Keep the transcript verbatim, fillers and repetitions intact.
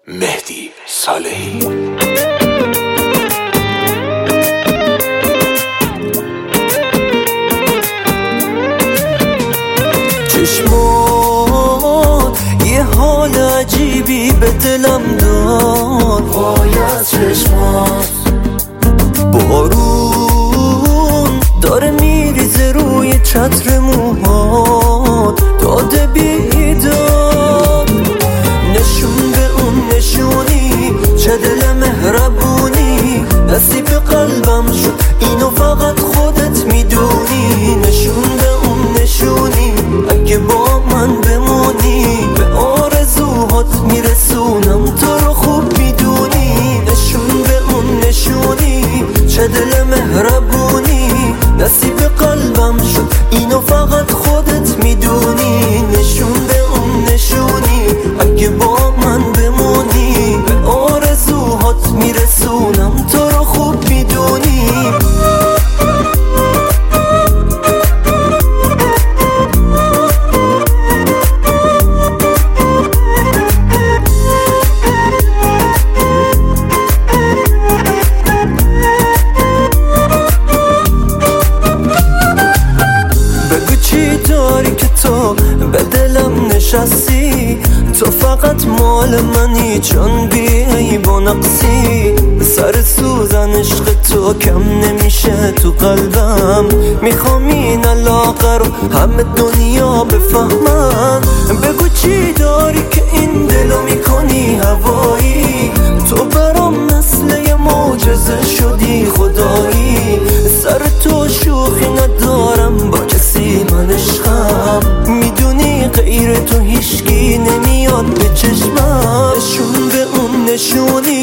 مهدی صالحی. چشمات یه حال عجیبی به دلم داد، وای از چشمات بارون داره میریزه روی چتر موهات، داده بیداد نشون به اون نشونی، چه دل مهربونی نصیب قلبم شد، اینو فقط خودت میدونی. نشون به اون نشونی، اگه با من بمونی به آرزوهات میرسونم، تو رو خوب میدونی. نشون به اون نشونی، چه دل مهربونی نصیب قلبم شد، اینو فقط خودت میدونی. نشون به اون نشونی، اگه با من بمونی به آرزوهات میرسونم، تو رو خوب میدونی. بگو چی داری که تو به دلم نشستی، تو فقط مال منی چون بی با نقصی. سر سوزن عشق تو کم نمیشه تو قلبم، میخوام این علاقه رو همه دنیا بفهمن. بگو چی داری که این دلو میکنی هوایی، تو برام مثل یه معجزه شدی خدایی. سر تو شوخی ندارم با کسی، من عشقم میدونی غیر تو هیچکی نمیاد به چشمم. نشون به اون نشونی،